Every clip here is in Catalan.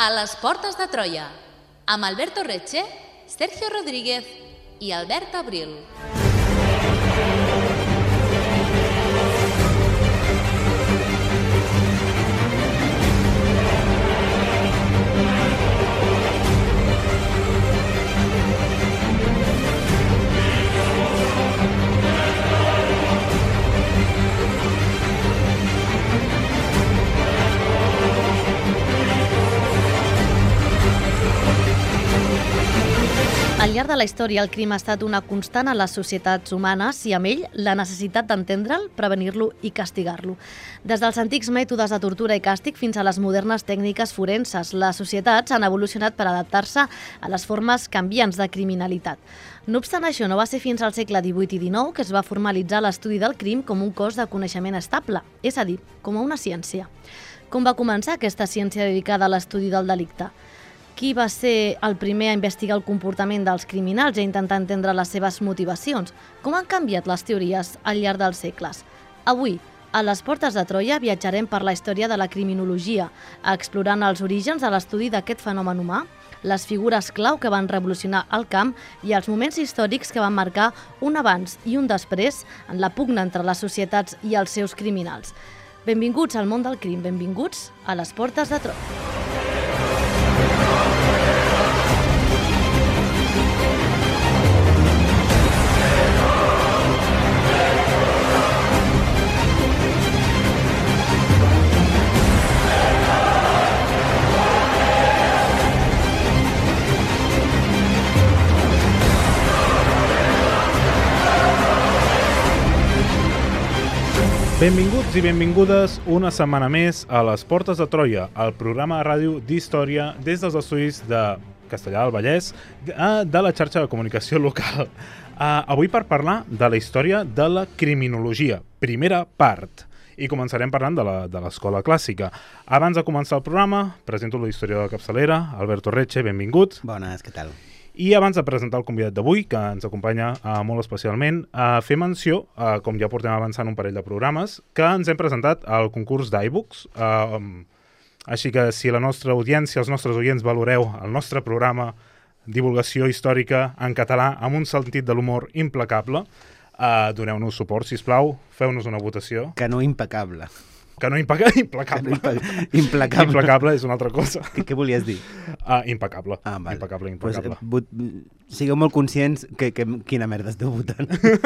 A les portes de Troia, amb Alberto Reche, Sergio Rodríguez i Albert Abril. Al llarg de la història, el crim ha estat una constant a les societats humanes i amb ell la necessitat d'entendre'l, prevenir-lo i castigar-lo. Des dels antics mètodes de tortura i càstig fins a les modernes tècniques forenses, les societats han evolucionat per adaptar-se a les formes canviants de criminalitat. No obstant això, no va ser fins al segle XVIII i XIX que es va formalitzar l'estudi del crim com un cos de coneixement estable, és a dir, com a una ciència. Com va començar aquesta ciència dedicada a l'estudi del delicte? Qui va ser el primer a investigar el comportament dels criminals i a intentar entendre les seves motivacions? Com han canviat les teories al llarg dels segles? Avui, a les portes de Troia, viatjarem per la història de la criminologia, explorant els orígens de l'estudi d'aquest fenomen humà, les figures clau que van revolucionar el camp i els moments històrics que van marcar un abans i un després en la pugna entre les societats i els seus criminals. Benvinguts al món del crim, benvinguts a les portes de Troia. Benvinguts i benvingudes una setmana més a les Portes de Troia, el programa de ràdio d'història des dels estudis de Castellar del Vallès de la xarxa de comunicació local. Avui per parlar de la història de la criminologia, primera part. I començarem parlant de l'escola clàssica. Abans de començar el programa, presento l'historiador de capçalera, Alberto Reche, benvingut. Bones, què tal? I abans de presentar el convidat d'avui, que ens acompanya molt especialment, fer menció, com ja portem avançant un parell de programes, que ens hem presentat al concurs d'iBooks. Així que si la nostra audiència, els nostres oients, valoreu el nostre programa divulgació històrica en català amb un sentit de l'humor implacable, doneu-nos suport, sisplau, feu-nos una votació. Que no impecable. Que no implacable. Implacable. Implacable és una altra cosa. Què volies dir? Impecable. Vale. Impecable. Pues, sigueu molt conscients que quina merda esteu votant.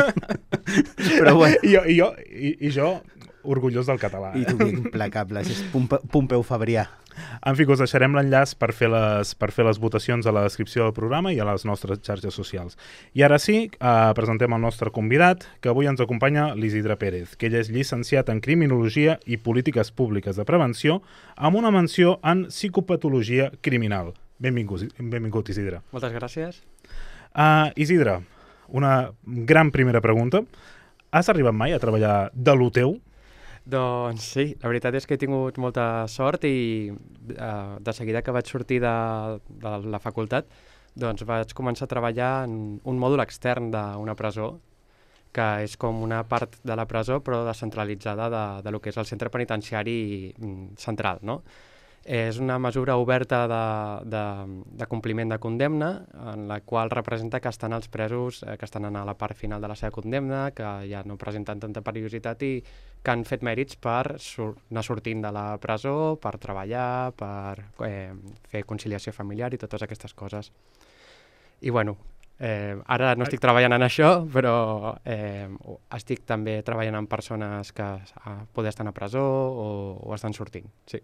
Però bueno. I jo, orgullós del català. I tu, implacable, és Pompeu Fabrià. En fi, us deixarem l'enllaç per fer les votacions a la descripció del programa i a les nostres xarxes socials. I ara sí, presentem el nostre convidat, que avui ens acompanya l'Isidre Pérez, que ell és llicenciat en Criminologia i Polítiques Públiques de Prevenció, amb una menció en Psicopatologia Criminal. Benvingut, Isidre. Moltes gràcies. Isidre, una gran primera pregunta. Has arribat mai a treballar de lo teu? Doncs sí, la veritat és que he tingut molta sort i de seguida que vaig sortir de la facultat doncs vaig començar a treballar en un mòdul extern d'una presó, que és com una part de la presó però descentralitzada de lo que és el centre penitenciari central, no? És una mesura oberta de compliment de condemna, en la qual representa que estan els presos que estan a la part final de la seva condemna, que ja no presenten tanta perillositat i que han fet mèrits per anar sortint de la presó, per treballar, per fer conciliació familiar i totes aquestes coses. I bueno, ara no estic treballant en això, però estic també treballant amb persones que poder estar a presó o estan sortint, sí.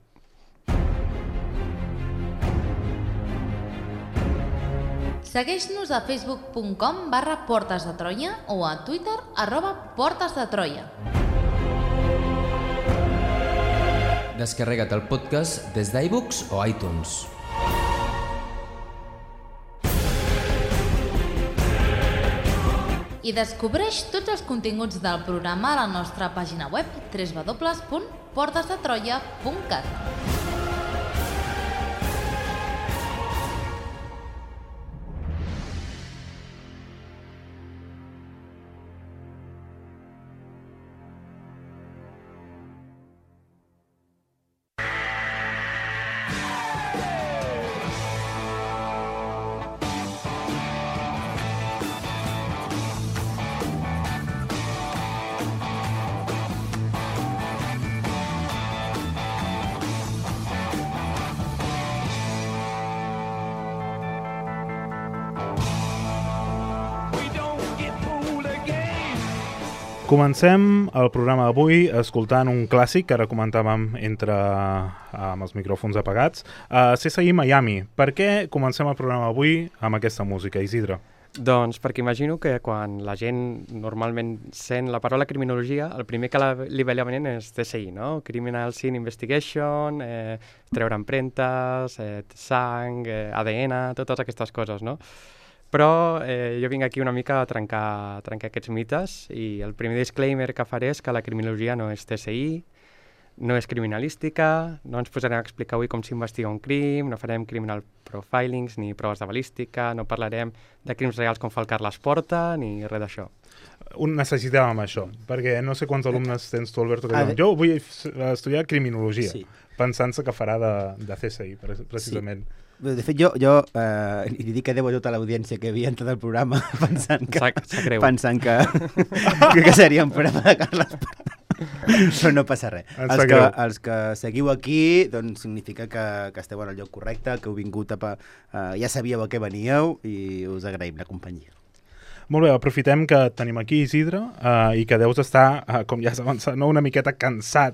Segueix-nos a facebook.com/Portes de Troia o a Twitter @PortesDeTroia. Descarrega't el podcast des d'iBooks o iTunes. I descobreix tots els continguts del programa a la nostra pàgina web www.portesdetroia.cat. Comencem el programa d'avui escoltant un clàssic que ara comentàvem amb els micròfons apagats, CSI Miami. Per què comencem el programa d'avui amb aquesta música, Isidre? Doncs perquè imagino que quan la gent normalment sent la paraula criminologia, el primer que li ve a la ment és CSI, no? Criminal Scene Investigation, treure empremtes, sang, ADN, totes aquestes coses, no? Però jo vinc aquí una mica a trencar aquests mites i el primer disclaimer que faré és que la criminologia no és CSI, no és criminalística, no ens posarem a explicar avui com s'investiga un crim, no farem criminal profilings ni proves de balística, no parlarem de crims reals com fa el Carles Porta ni res d'això. Necessitàvem això, perquè no sé quants alumnes tens tu, Alberto, que diuen, jo vull estudiar criminologia, pensant-se que farà de CSI, precisament. Sí. De fet, jo li dic adéu a tota l'audiència que havia entrat al programa pensant que seria un programa de Carles Porta. Però no passa res. Els que seguiu aquí, doncs significa que esteu en el lloc correcte, que heu vingut ja sabíeu a què veníeu i us agraïm la companyia. Molt bé, aprofitem que tenim aquí Isidre i que deus estar, com ja has avançat, una miqueta cansat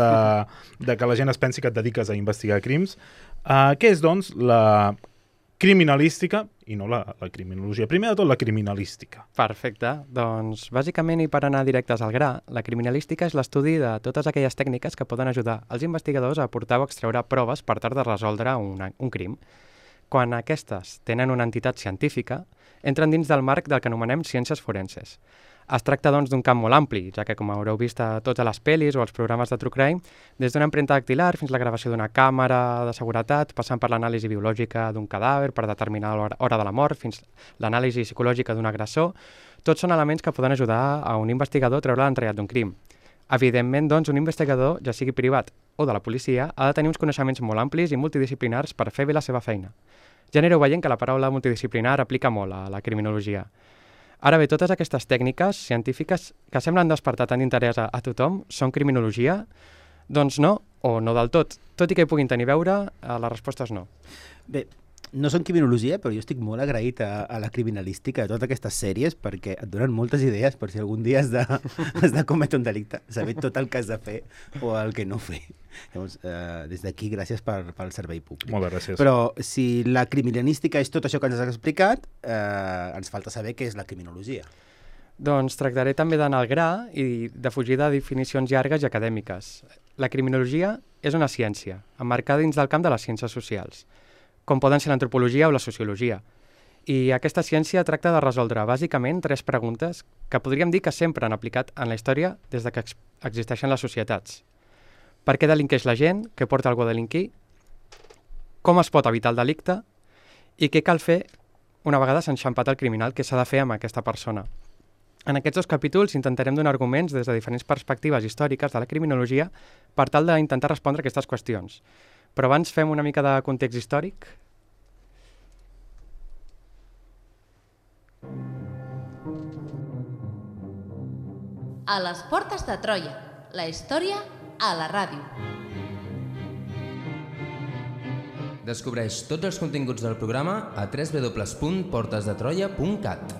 de que la gent es pensi que et dediques a investigar crims. Què és, doncs, la criminalística i no la criminologia? Primer de tot, la criminalística. Perfecte. Doncs, bàsicament, i per anar directes al gra, la criminalística és l'estudi de totes aquelles tècniques que poden ajudar els investigadors a aportar o extreure proves per tal de resoldre un crim. Quan aquestes tenen una entitat científica, entren dins del marc del que anomenem ciències forenses. Es tracta, doncs, d'un camp molt ampli, ja que, com haureu vist a totes les pel·lis o els programes de True Crime, des d'una empremta dactilar fins a la gravació d'una càmera de seguretat, passant per l'anàlisi biològica d'un cadàver per determinar l'hora de la mort, fins l'anàlisi psicològica d'un agressor, tots són elements que poden ajudar a un investigador a treure l'entrellat d'un crim. Evidentment, doncs, un investigador, ja sigui privat o de la policia, ha de tenir uns coneixements molt amplis i multidisciplinars per fer bé la seva feina. Ja anireu veient que la paraula multidisciplinar aplica molt a la criminologia. Ara bé, totes aquestes tècniques científiques que semblen despertar tant d'interès a tothom són criminologia? Doncs no, o no del tot. Tot i que hi puguin tenir a veure, la resposta és no. Bé, no són criminologia, però jo estic molt agraït a la criminalística de totes aquestes sèries perquè et donen moltes idees per si algun dia has de cometre un delicte, saber tot el que has de fer o el que no fer. Llavors, des d'aquí, gràcies pel servei públic. Moltes gràcies. Però si la criminalística és tot això que ens has explicat, ens falta saber què és la criminologia. Doncs tractaré també d'anar al gra i de fugir de definicions llargues i acadèmiques. La criminologia és una ciència, emmarcada dins del camp de les ciències socials, com poden ser l'antropologia o la sociologia. I aquesta ciència tracta de resoldre bàsicament 3 preguntes que podríem dir que sempre han aplicat en la història des de que existeixen les societats. Per què delinqueix la gent? Què porta algú a delinquir? Com es pot evitar el delicte? I què cal fer una vegada s'ha enxampat el criminal? Què s'ha de fer amb aquesta persona? En aquests 2 capítols intentarem donar arguments des de diferents perspectives històriques de la criminologia per tal d'intentar respondre a aquestes qüestions. Però abans fem una mica de context històric. A les portes de Troia, la història a la ràdio. Descobreix tots els continguts del programa a www.portesdetroia.cat.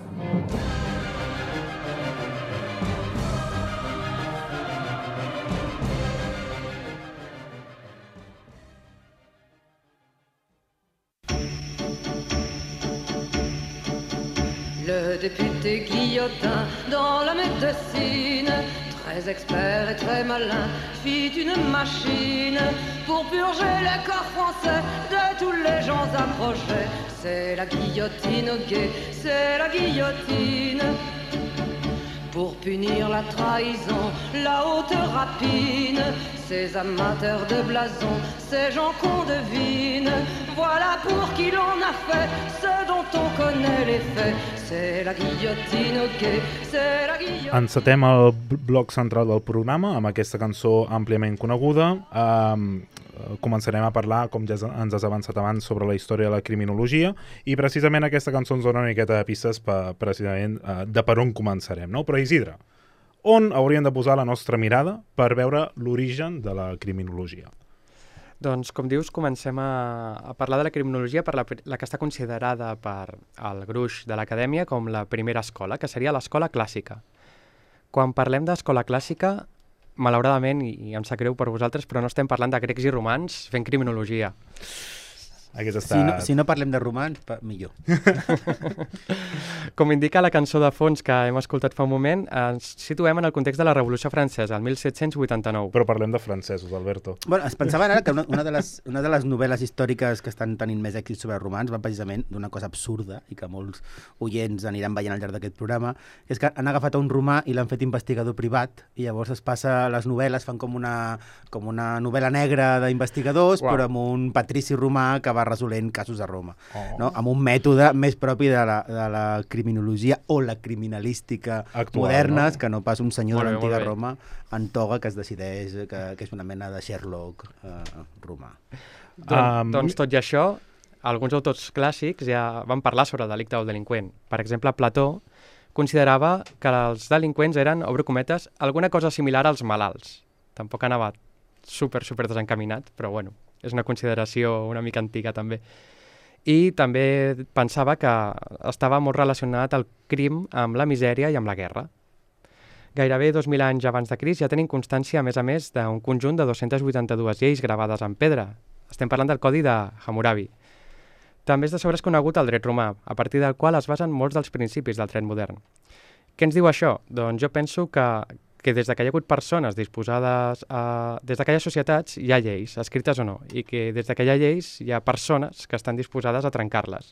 Le député Guillotin, dans la médecine, très expert et très malin, fit une machine pour purger les corps français de tous les gens approchés. C'est la guillotine au guet, c'est la guillotine. Pour punir la trahison, la haute rapine, ces amateurs de blason, ces gens qu'on devine, voilà pour qui l'on a fait ce dont on connaît les faits. C'est la guillotine au guet, c'est la guillotine. Encetem el bloc central del programa amb aquesta cançó àmpliament coneguda. Començarem a parlar, com ja ens has avançat abans, sobre la història de la criminologia i precisament aquesta cançó ens dona una miqueta de pistes precisament de per on començarem, no? Però Isidre, on hauríem de posar la nostra mirada per veure l'origen de la criminologia? Doncs, com dius, comencem a parlar de la criminologia per la que està considerada per el gruix de l'acadèmia com la primera escola, que seria l'escola clàssica. Quan parlem d'escola clàssica, malauradament, i em sap greu per vosaltres, però no estem parlant de grecs i romans fent criminologia. Si no parlem de romans, millor. Com indica la cançó de fons que hem escoltat fa un moment, ens situem en el context de la Revolució Francesa, el 1789. Però parlem de francesos, Alberto. Bueno, es pensava ara que una de les novel·les històriques que estan tenint més èxit sobre romans va precisament d'una cosa absurda i que molts oients aniran veient al llarg d'aquest programa, és que han agafat a un romà i l'han fet investigador privat i llavors es passa les novel·les, fan com una novel·la negra d'investigadors, però amb un patrici romà que va resolent casos a Roma, no? Amb un mètode més propi de la criminologia o la criminalística actual, modernes, no? Que no pas un senyor de l'antiga Roma en toga que es decideix que és una mena de Sherlock romà. Doncs tot i això, alguns autors clàssics ja van parlar sobre el delicte o el delinqüent. Per exemple, Plató considerava que els delinqüents eren, obro cometes, alguna cosa similar als malalts. Tampoc anava super desencaminat, però bueno, és una consideració una mica antiga també. I també pensava que estava molt relacionat el crim amb la misèria i amb la guerra. Gairebé 2.000 anys abans de Crist ja tenim constància, a més, d'un conjunt de 282 lleis gravades en pedra. Estem parlant del Codi de Hammurabi. També és de sobres conegut el dret romà, a partir del qual es basen molts dels principis del dret modern. Què ens diu això? Doncs jo penso que des que hi ha hagut persones disposades des d'aquelles societats hi ha lleis, escrites o no, i que des que hi ha lleis hi ha persones que estan disposades a trencar-les.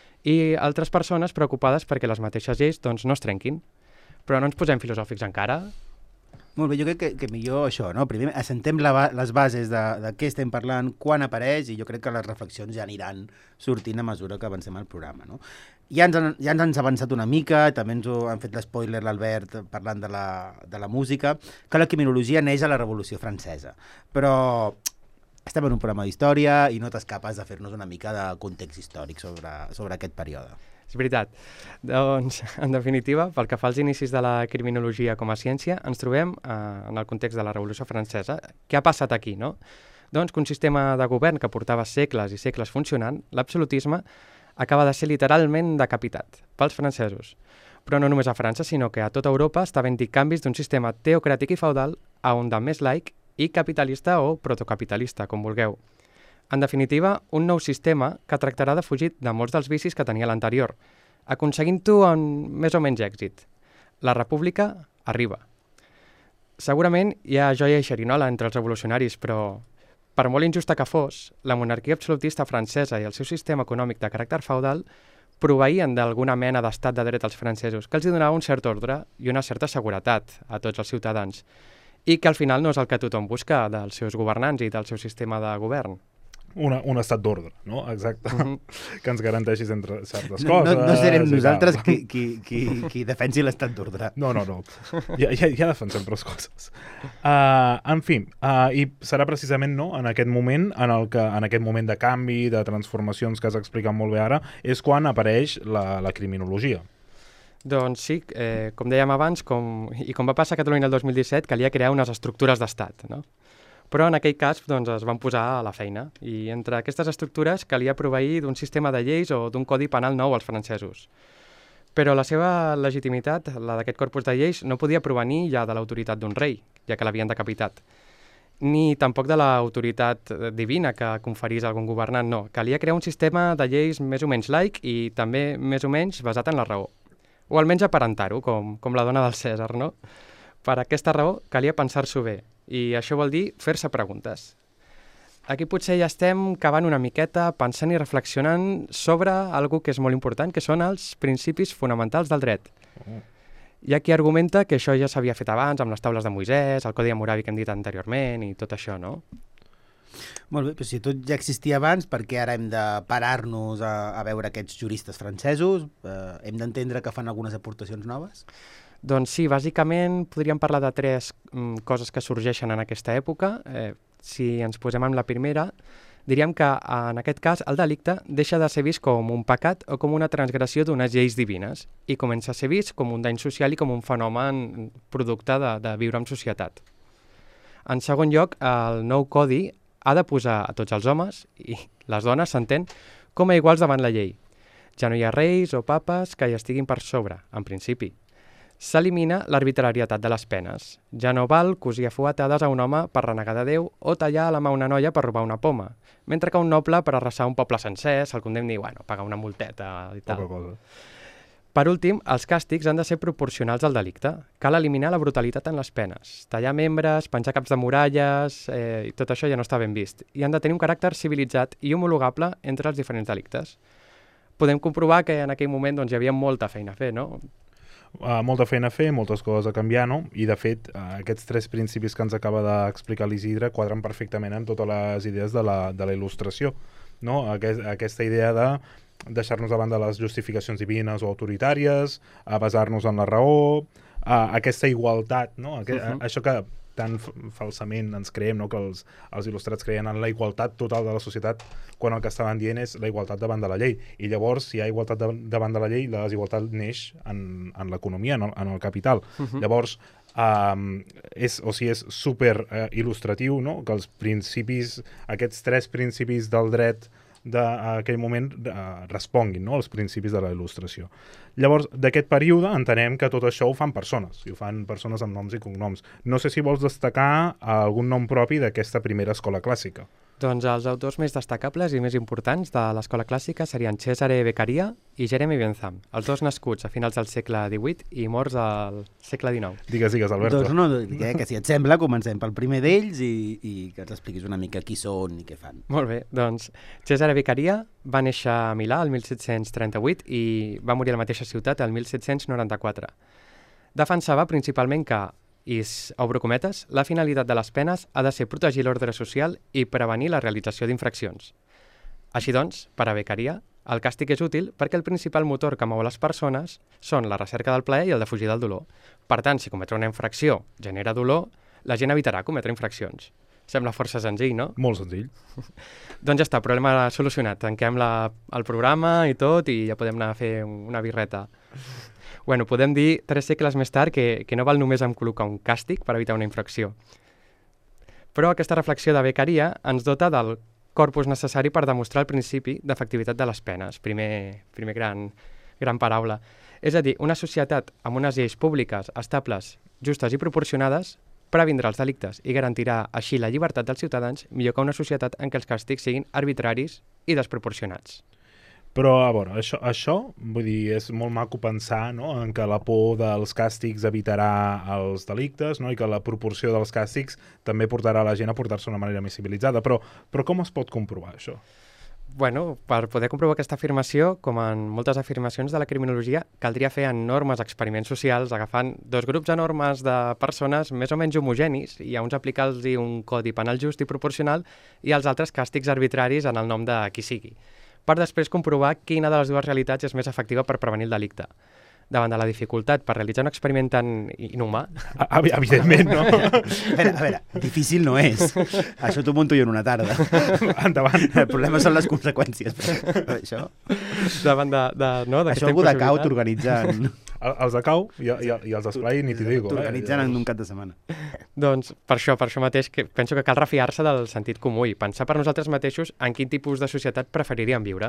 I altres persones preocupades perquè les mateixes lleis doncs, no es trenquin. Però no ens posem filosòfics encara. Molt bé, jo crec que millor això, no? Primer assentem les bases de què estem parlant, quan apareix, i jo crec que les reflexions ja aniran sortint a mesura que avancem al programa, no? Ja ens han avançat una mica, també ens ho han fet l'espoiler l'Albert parlant de la música, que la criminologia neix a la Revolució Francesa. Però estem en un programa d'història i no t'escapes de fer-nos una mica de context històric sobre aquest període. És veritat. Doncs, en definitiva, pel que fa als inicis de la criminologia com a ciència, ens trobem en el context de la Revolució Francesa. Què ha passat aquí, no? Doncs que un sistema de govern que portava segles i segles funcionant, l'absolutisme, acaba de ser literalment decapitat pels francesos. Però no només a França, sinó que a tota Europa està havent-hi canvis d'un sistema teocràtic i feudal a un de més laic i capitalista o protocapitalista, com vulgueu. En definitiva, un nou sistema que tractarà de fugir de molts dels vicis que tenia l'anterior, aconseguint-ho amb més o menys èxit. La república arriba. Segurament hi ha joia i xerinola entre els revolucionaris, però per molt injusta que fos, la monarquia absolutista francesa i el seu sistema econòmic de caràcter feudal proveïen d'alguna mena d'estat de dret als francesos, que els donava un cert ordre i una certa seguretat a tots els ciutadans, i que al final no és el que tothom busca dels seus governants i del seu sistema de govern. Un estat d'ordre, no? Exacte. Que ens garanteixis entre certes coses. No serem nosaltres qui defensi l'estat d'ordre. No. Ja defensem prou coses. En fi, i serà precisament en aquest moment, en aquest moment de canvi, de transformacions que has explicat molt bé ara, és quan apareix la criminologia. Doncs sí, com dèiem abans, com va passar a Catalunya el 2017, calia crear unes estructures d'estat, no? Però en aquell cas doncs, es van posar a la feina i entre aquestes estructures calia proveir d'un sistema de lleis o d'un codi penal nou als francesos. Però la seva legitimitat, la d'aquest corpus de lleis, no podia provenir ja de l'autoritat d'un rei, ja que l'havien decapitat, ni tampoc de l'autoritat divina que conferís algun governant, no. Calia crear un sistema de lleis més o menys laic i també més o menys basat en la raó. O almenys aparentar-ho, com la dona del Cèsar, no? Per aquesta raó calia pensar-s'ho bé. I això vol dir fer-se preguntes. Aquí potser ja estem cavant una miqueta, pensant i reflexionant sobre algo que és molt important, que són els principis fonamentals del dret. Hi ha qui argumenta que això ja s'havia fet abans, amb les taules de Moisès, el Codi Hammurabi que hem dit anteriorment i tot això, no? Molt bé, però si tot ja existia abans, per què ara hem de parar-nos a veure aquests juristes francesos? Hem d'entendre que fan algunes aportacions noves? Doncs sí, bàsicament podríem parlar de tres coses que sorgeixen en aquesta època. Si ens posem amb la primera, diríem que en aquest cas el delicte deixa de ser vist com un pecat o com una transgressió d'unes lleis divines i comença a ser vist com un dany social i com un fenomen producte de viure en societat. En segon lloc, el nou codi ha de posar a tots els homes i les dones, s'entén, com a iguals davant la llei. Ja no hi ha reis o papes que hi estiguin per sobre, en principi, S'elimina l'arbitrarietat de les penes. Ja no val cosir a fuetades a un home per renegar de Déu o tallar a la mà una noia per robar una poma, mentre que un noble per arrasar un poble sencer se'l condemni, pagar una multeta i tal. Poca cosa. Per últim, els càstigs han de ser proporcionals al delicte. Cal eliminar la brutalitat en les penes. Tallar membres, penjar caps de muralles, i tot això ja no està ben vist. I han de tenir un caràcter civilitzat i homologable entre els diferents delictes. Podem comprovar que en aquell moment hi havia molta feina a fer, no? Molta feina a fer, moltes coses a canviar, no? I, de fet, aquests 3 principis que ens acaba d'explicar l'Isidre quadren perfectament amb totes les idees de la il·lustració, no? Aquesta idea de deixar-nos davant de les justificacions divines o autoritàries, a basar-nos en la raó, aquesta igualtat, no? Això que tan falsament ens creiem, no? Que els il·lustrats creien en la igualtat total de la societat, quan el que estaven dient és la igualtat davant de la llei. I llavors, si hi ha igualtat davant de la llei, la desigualtat neix en l'economia, en el capital. Llavors, és super il·lustratiu, no? Que els principis, aquests 3 principis del dret d'aquell moment responguin, no? Els principis de la il·lustració. Llavors, d'aquest període entenem que tot això ho fan persones, i ho fan persones amb noms i cognoms. No sé si vols destacar algun nom propi d'aquesta primera escola clàssica. Doncs els autors més destacables i més importants de l'escola clàssica serien Cesare Beccaria i Jeremy Bentham, els 2 nascuts a finals del segle XVIII i morts al segle XIX. Digues, Alberto. Doncs no, que si et sembla, comencem pel primer d'ells i que ens expliquis una mica qui són i què fan. Molt bé, doncs Cesare Beccaria va néixer a Milà el 1738 i va morir a la mateixa ciutat el 1794. Defensava principalment que, i obro cometes, la finalitat de les penes ha de ser protegir l'ordre social i prevenir la realització d'infraccions. Així doncs, per a Beccaria, el càstig és útil perquè el principal motor que mou les persones són la recerca del plaer i el de fugir del dolor. Per tant, si cometre una infracció genera dolor, la gent evitarà cometre infraccions. Sembla força senzill, no? Molt senzill. Doncs ja està, problema solucionat. Tanquem el programa i tot i ja podem anar a fer una birreta. Bueno, podem dir 3 segles més tard que no val només amb col·locar un càstig per evitar una infracció. Però aquesta reflexió de Beccaria ens dota del corpus necessari per demostrar el principi d'efectivitat de les penes. Primer gran paraula. És a dir, una societat amb unes lleis públiques, estables, justes i proporcionades previndrà els delictes i garantirà així la llibertat dels ciutadans millor que una societat en què els càstigs siguin arbitraris i desproporcionats. Però, a veure, això vull dir, és molt maco pensar, no?, en que la por dels càstigs evitarà els delictes, no?, i que la proporció dels càstigs també portarà la gent a portar-se d'una manera més civilitzada. Però com es pot comprovar això? Bueno, per poder comprovar aquesta afirmació, com en moltes afirmacions de la criminologia, caldria fer enormes experiments socials agafant 2 grups enormes de persones més o menys homogenis i a uns aplicar-los un codi penal just i proporcional i als altres càstigs arbitraris en el nom de qui sigui, per després comprovar quina de les dues realitats és més efectiva per prevenir el delicte. Davant de la dificultat per realitzar un experiment tan inhumà... Evidentment, no? A veure, difícil no és. Això t'ho munto jo en una tarda. Endavant. El problema són les conseqüències. Això... Davant Això algú de cau t'organitzen... Els de cau i els d'esplai ni t'hi digo. T'organitzen en un cap de setmana. Doncs per això mateix que penso que cal refiar-se del sentit comú i pensar per nosaltres mateixos en quin tipus de societat preferiríem viure.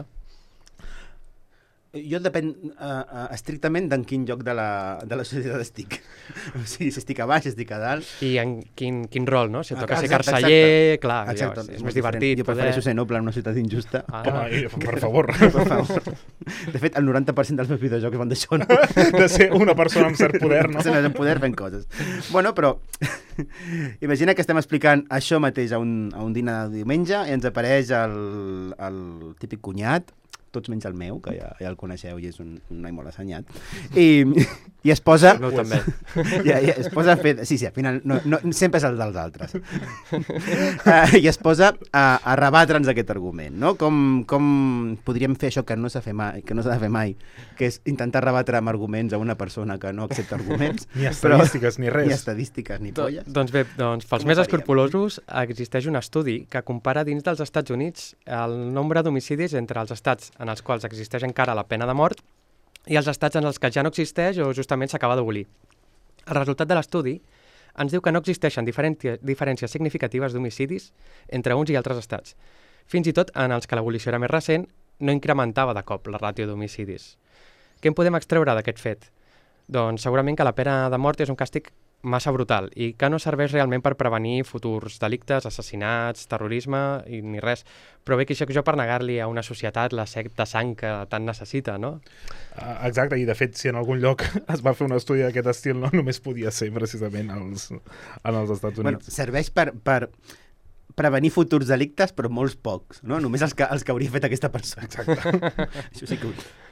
Jo depèn estrictament d'en quin lloc de la societat estic. O sigui, si estic a baix, si estic a dalt... I en quin rol, no? Si toca ser carceller, clar, és més divertit. Jo prefereixo ser noble en una ciutat injusta. Per favor. De fet, el 90% dels meus videojocs van d'això, no? De ser una persona amb cert poder, no? De ser amb poder fent coses. Bueno, però imagina que estem explicant això mateix a un dinar de diumenge i ens apareix el típic cunyat, tots menys el meu, que ja el coneixeu i és un noi molt assenyat, i es posa... No, també. Es posa a fer... Sí, al final no, sempre és el dels altres. I es posa a rebatre'ns aquest argument, no? Com podríem fer això que no s'ha de fer mai, que és intentar rebatre amb arguments a una persona que no accepta arguments. Ni estadístiques, ni res. Ni estadístiques, ni polles. Doncs bé, pels més escrupolosos existeix un estudi que compara dins dels Estats Units el nombre d'homicidis entre els estats en els quals existeix encara la pena de mort i els estats en els que ja no existeix o justament s'acaba d'abolir. El resultat de l'estudi ens diu que no existeixen diferències significatives d'homicidis entre uns i altres estats. Fins i tot en els que l'abolició era més recent, no incrementava de cop la ràtio d'homicidis. Què en podem extreure d'aquest fet? doncs segurament que la pena de mort és un càstig massa brutal i que no serveix realment per prevenir futurs delictes, assassinats, terrorisme i ni res. Però bé, qui soc jo per negar-li a una societat la set de sang que tant necessita, no? Exacte, i de fet, si en algun lloc es va fer un estudi d'aquest estil, no només podia ser precisament en els Estats Units. Serveix per prevenir futurs delictes, però molts pocs, no? Només els que hauria fet aquesta persona. Exacte. Això sí que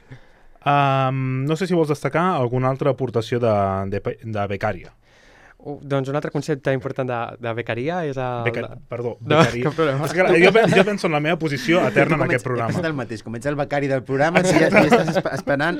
no sé si vols destacar alguna altra aportació de becària. Doncs un altre concepte important de becaria és Perdó, No, becari. cap problema. És que jo penso en la meva posició eterna en aquest programa. He pensat el mateix, com ets el becari del programa, si ja estàs esperant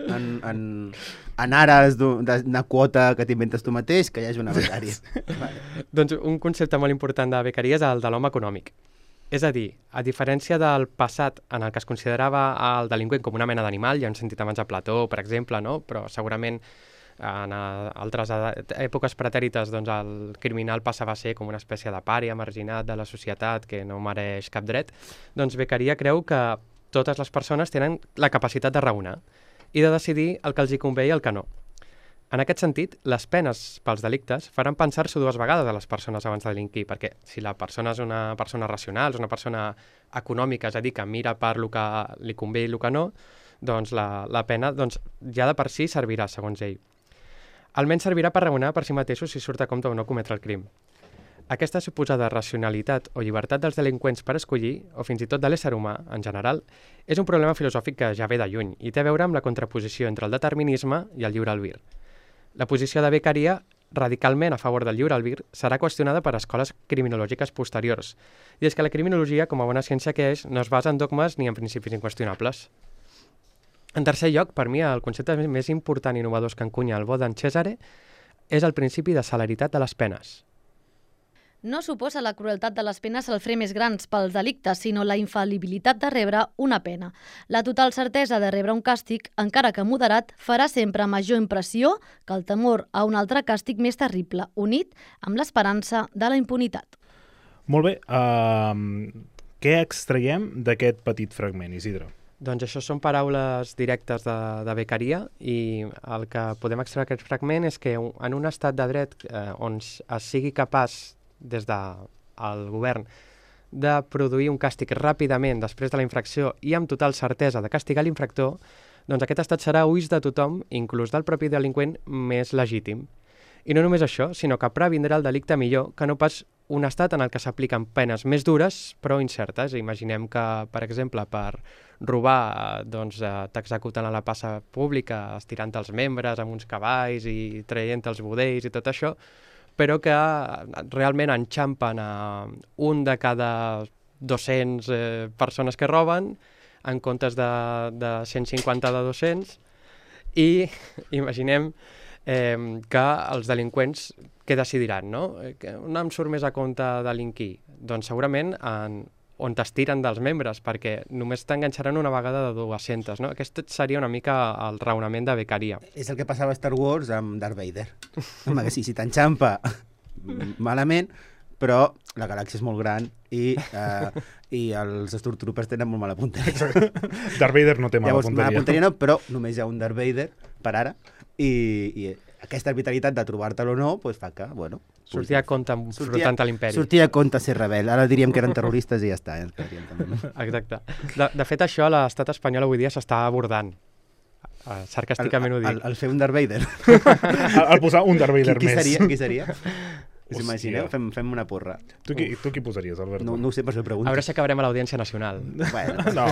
en ares d'una quota que t'inventes tu mateix, que hi hagi una becària. Vale. Doncs un concepte molt important de becaria és el de l'home econòmic. És a dir, a diferència del passat en el que es considerava el delinqüent com una mena d'animal, ja hem sentit abans a Plató, per exemple, no? Però segurament en altres èpoques pretèrites doncs el criminal passava a ser com una espècie de pària, marginat de la societat que no mereix cap dret, doncs Beccaria creu que totes les persones tenen la capacitat de raonar i de decidir el que els hi convé i el que no. En aquest sentit, les penes pels delictes faran pensar-s'ho dues vegades a les persones abans de delinquir, perquè si la persona és una persona racional, és una persona econòmica, és a dir, que mira per el que li convé i el que no, doncs la pena ja de per si servirà, segons ell. Almenys servirà per raonar per si mateixos si surt a compte o no cometre el crim. Aquesta suposada racionalitat o llibertat dels delinqüents per escollir, o fins i tot de l'ésser humà, en general, és un problema filosòfic que ja ve de lluny i té a veure amb la contraposició entre el determinisme i el lliure albir. La posició de Beccaria, radicalment a favor del lliure albir, serà qüestionada per escoles criminològiques posteriors. I és que la criminologia, com a bona ciència que és, no es basa en dogmes ni en principis inqüestionables. En tercer lloc, per mi, el concepte més important i innovador que encunya el bo d'en Cesare és el principi de celeritat de les penes. No suposa la crueltat de les penes el fre més grans pels delictes, sinó la infal·libilitat de rebre una pena. La total certesa de rebre un càstig, encara que moderat, farà sempre major impressió que el temor a un altre càstig més terrible, unit amb l'esperança de la impunitat. Molt bé, què extraiem d'aquest petit fragment, Isidre? Doncs això són paraules directes de Beccaria i el que podem extraure d'aquest fragment és que en un estat de dret on es sigui capaç des del govern de produir un càstig ràpidament després de la infracció i amb total certesa de castigar l'infractor, doncs aquest estat serà ulls de tothom, inclús del propi delinqüent, més legítim. I no només això, sinó que previndrà el delicte millor que no pas un estat en el que s'apliquen penes més dures però incertes. Imaginem que, per exemple, per robar t'executen a la plaça pública estirant els membres amb uns cavalls i traient els budells i tot això, però que realment enxampen a un de cada 200 persones que roben en comptes de 150 de 200 i imaginem que els delinqüents què decidiran, no? On em surt més a compte delinquir? Doncs segurament on t'estiren dels membres, perquè només t'enganxaran una vegada de 200, no? Aquest seria una mica el raonament de Beccaria. És el que passava a Star Wars amb Darth Vader. Home, que sí, si t'enxampa malament, però la galàxia és molt gran i els Stormtroopers tenen molt mala punteria. Darth Vader no té mala punteria. punteria. Mala punteria no, però només hi ha un Darth Vader per ara i aquesta arbitrarietat de trobar-te'l o no fa que, bueno... Sortia a compte enfrontant a l'imperi. Sortia a compte ser rebel. Ara diríem que eren terroristes i ja està. Exacte. De fet, això a l'estat espanyol avui dia s'està abordant. Sarcàsticament ho dic. El fer un Darth Vader. El posar un Darth Vader més. Qui seria? Us imagineu? Fem una porra. Tu qui posaries, Albert? No ho sé, per això pregunto. A veure si acabarem a l'Audiència Nacional. Bueno. No.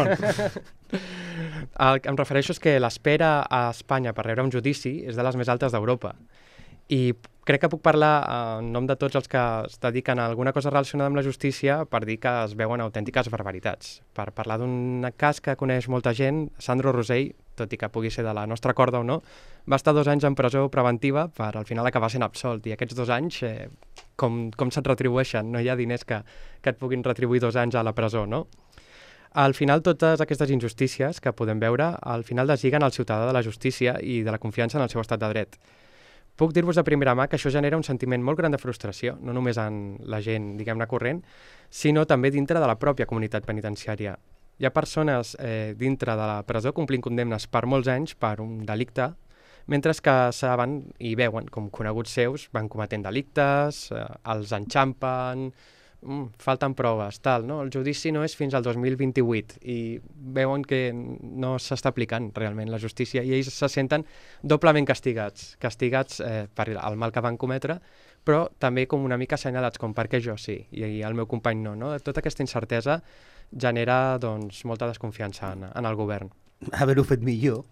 El que em refereixo és que l'espera a Espanya per rebre un judici és de les més altes d'Europa. I crec que puc parlar en nom de tots els que es dediquen a alguna cosa relacionada amb la justícia per dir que es veuen autèntiques barbaritats. Per parlar d'un cas que coneix molta gent, Sandro Rosell, tot i que pugui ser de la nostra corda o no, va estar 2 anys en presó preventiva per al final acabar sent absolt. I aquests 2 anys, com se't retribueixen? No hi ha diners que et puguin retribuir 2 anys a la presó, no? Al final, totes aquestes injustícies que podem veure, al final deslliguen el ciutadà de la justícia i de la confiança en el seu estat de dret. Puc dir-vos de primera mà que això genera un sentiment molt gran de frustració, no només en la gent, diguem-ne, corrent, sinó també dintre de la pròpia comunitat penitenciària. Hi ha persones dintre de la presó complint condemnes per molts anys per un delicte, mentre que saben i veuen com coneguts seus van cometent delictes, els enxampen, falten proves, tal, no? El judici no és fins al 2028 i veuen que no s'està aplicant realment la justícia i ells se senten doblement castigats per el mal que van cometre, però també com una mica assenyalats, com perquè jo sí i el meu company no? Tota aquesta incertesa genera doncs, molta desconfiança en el govern. Haver-ho fet millor.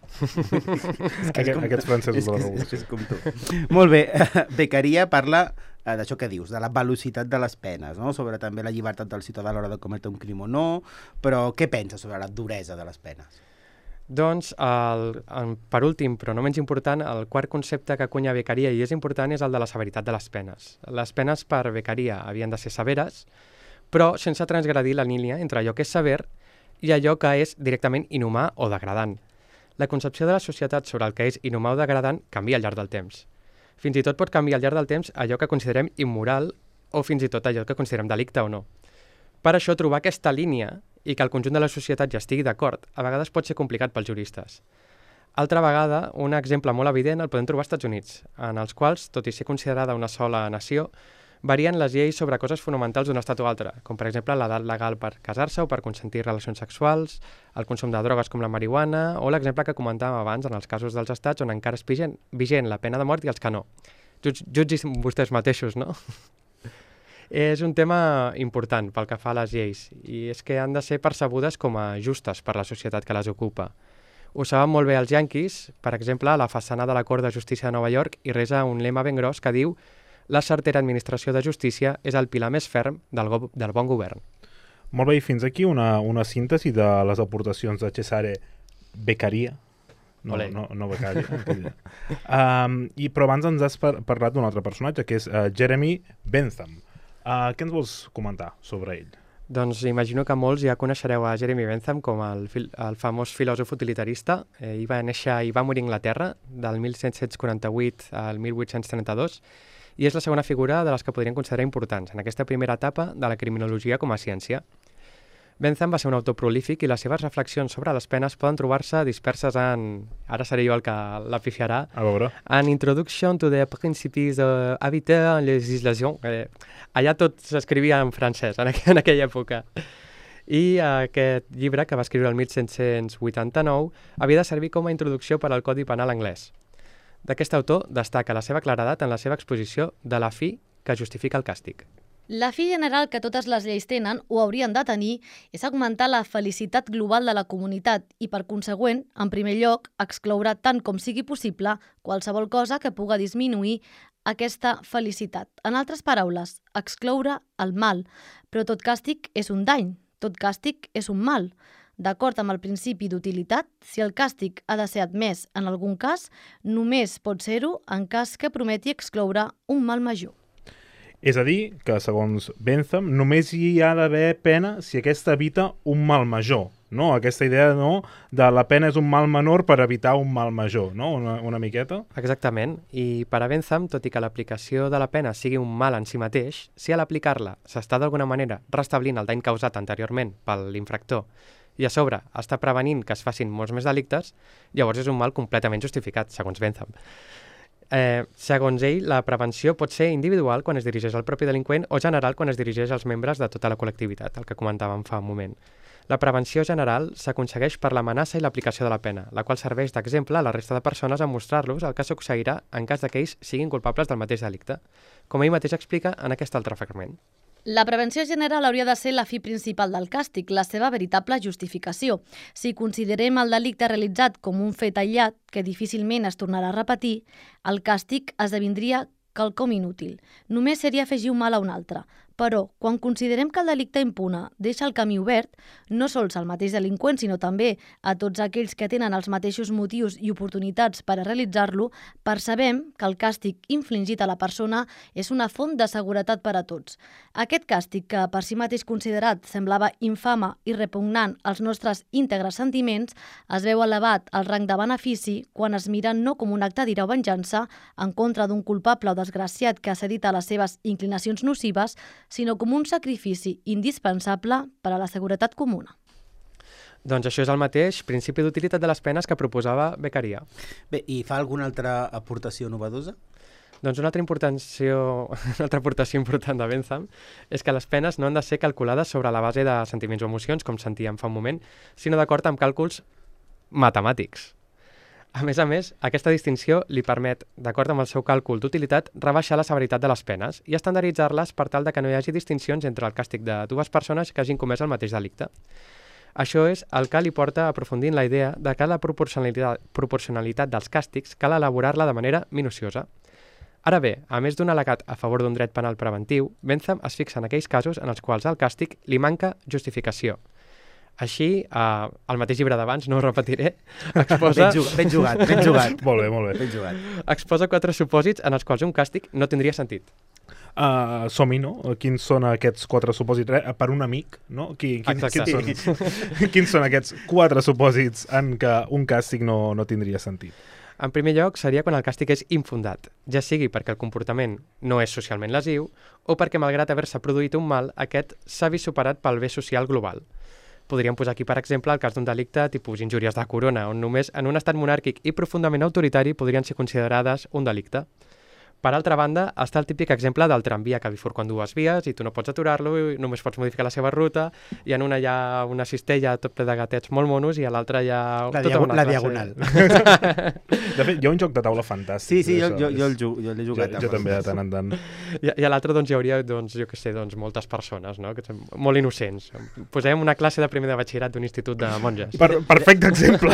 Aquests francesos de la revolució. És com tu. Molt bé, Beccaria parla d'això que dius, de la velocitat de les penes, no? Sobre també la llibertat del ciutadà a l'hora de cometre un crim o no, però què penses sobre la duresa de les penes? Doncs, per últim, però no menys important, el quart concepte que acunya Beccaria i és important és el de la severitat de les penes. Les penes per Beccaria havien de ser severes, però sense transgredir la línia entre allò que és sever i allò que és directament inhumà o degradant. La concepció de la societat sobre el que és inhumà o degradant canvia al llarg del temps. Fins i tot pot canviar al llarg del temps allò que considerem immoral o fins i tot allò que considerem delicte o no. Per això, trobar aquesta línia i que el conjunt de la societat ja estigui d'acord a vegades pot ser complicat pels juristes. Altra vegada, un exemple molt evident el podem trobar als Estats Units, en els quals, tot i ser considerada una sola nació, varien les lleis sobre coses fonamentals d'un estat o altre, com per exemple l'edat legal per casar-se o per consentir relacions sexuals, el consum de drogues com la marihuana o l'exemple que comentàvem abans en els casos dels estats on encara és vigent la pena de mort i els que no. Jutgin vostès mateixos, no? És un tema important pel que fa a les lleis i és que han de ser percebudes com a justes per la societat que les ocupa. Ho saben molt bé els yanquis, per exemple, a la façana de la Cort de Justícia de Nova York hi resa un lema ben gros que diu «La certera administració de justícia és el pilar més ferm del bon govern». Molt bé, i fins aquí una síntesi de les aportacions de Cesare Beccaria. No Beccaria. Però abans ens has parlat d'un altre personatge, que és Jeremy Bentham. Què ens vols comentar sobre ell? Doncs imagino que molts ja coneixereu a Jeremy Bentham com el famós filòsof utilitarista. Ell va néixer i va morir a Anglaterra del 1748 al 1832 i és la segona figura de les que podrien considerar importants en aquesta primera etapa de la criminologia com a ciència. Bentham va ser un autor prolífic i les seves reflexions sobre les penes poden trobar-se disperses en... Ara seré jo el que la pifiarà. A veure. En Introduction to the Principes Habituels en Legislation. Allà tot s'escrivia en francès, en aquella època. I aquest llibre, que va escriure el 1789, havia de servir com a introducció per al Codi Penal anglès. D'aquest autor destaca la seva claredat en la seva exposició de la fi que justifica el càstig. La fi general que totes les lleis tenen, o haurien de tenir, és augmentar la felicitat global de la comunitat i, per consegüent, en primer lloc, excloure tant com sigui possible qualsevol cosa que puga disminuir aquesta felicitat. En altres paraules, excloure el mal. Però tot càstig és un dany, tot càstig és un mal. D'acord amb el principi d'utilitat, si el càstig ha de ser admès en algun cas, només pot ser-ho en cas que prometi excloure un mal major. És a dir, que, segons Bentham, només hi ha d'haver pena si aquesta evita un mal major, no? Aquesta idea, no?, de la pena és un mal menor per evitar un mal major, no? Una miqueta? Exactament. I per a Bentham, tot i que l'aplicació de la pena sigui un mal en si mateix, si a l'aplicar-la s'està d'alguna manera restablint el dany causat anteriorment per l'infractor i a sobre està prevenint que es facin molts més delictes, llavors és un mal completament justificat, segons Bentham. Segons ell, la prevenció pot ser individual quan es dirigeix al propi delinqüent o general quan es dirigeix als membres de tota la col·lectivitat, el que comentàvem fa un moment. La prevenció general s'aconsegueix per l'amenaça i l'aplicació de la pena, la qual serveix d'exemple a la resta de persones a mostrar-los el que succeirà en cas que ells siguin culpables del mateix delicte, com ell mateix explica en aquest altre fragment. La prevenció general hauria de ser la fi principal del càstig, la seva veritable justificació. Si considerem el delicte realitzat com un fet aïllat que difícilment es tornarà a repetir, el càstig esdevindria quelcom inútil. Només seria afegir un mal a un altre. Però, quan considerem que el delicte impune deixa el camí obert, no sols al mateix delinqüent, sinó també a tots aquells que tenen els mateixos motius i oportunitats per a realitzar-lo, percebem que el càstig infligit a la persona és una font de seguretat per a tots. Aquest càstig, que per si mateix considerat semblava infame i repugnant als nostres íntegres sentiments, es veu elevat al rang de benefici quan es mira no com un acte d'ira o venjança en contra d'un culpable o desgraciat que ha cedit a les seves inclinacions nocives, sinó com un sacrifici indispensable per a la seguretat comuna. Doncs això és el mateix principi d'utilitat de les penes que proposava Beccaria. Bé, i fa alguna altra aportació novedosa? Doncs una altra aportació important de Bentham és que les penes no han de ser calculades sobre la base de sentiments o emocions, com sentíem fa un moment, sinó d'acord amb càlculs matemàtics. A més, aquesta distinció li permet, d'acord amb el seu càlcul d'utilitat, rebaixar la severitat de les penes i estandarditzar-les per tal de que no hi hagi distincions entre el càstig de dues persones que hagin comès el mateix delicte. Això és el que li porta a aprofundir en la idea de que la proporcionalitat dels càstigs cal elaborar-la de manera minuciosa. Ara bé, a més d'un al·legat a favor d'un dret penal preventiu, Bentham es fixa en aquells casos en els quals al càstig li manca justificació. Així, el mateix llibre d'abans, no ho repetiré, exposa... Ben jugat. Molt bé. Ben jugat. Exposa 4 supòsits en els quals un càstig no tindria sentit. Som-hi, no? Quins són aquests 4 supòsits? Per un amic, no? Quins són aquests 4 supòsits en què un càstig no tindria sentit? En primer lloc, seria quan el càstig és infundat, ja sigui perquè el comportament no és socialment lesiu o perquè, malgrat haver-se produït un mal, aquest s'ha vist superat pel bé social global. Podríem posar aquí, per exemple, el cas d'un delicte tipus injúries de corona, on només en un estat monàrquic i profundament autoritari podrien ser considerades un delicte. Per altra banda, està el típic exemple del tramvia que bifurca en 2 vies i tu no pots aturar-lo, només pots modificar la seva ruta, i en una hi ha una cistella tot ple de gatets molt monos i a l'altra hi ha... La diagonal. De fet, hi ha un joc de taula fantàstic. Sí, jo l'he jugat. Jo també, de tant en tant. I a l'altre doncs, hi hauria, jo què sé, moltes persones, no? Que són molt innocents. Posem una classe de primer de batxillerat d'un institut de monges. Perfecte exemple.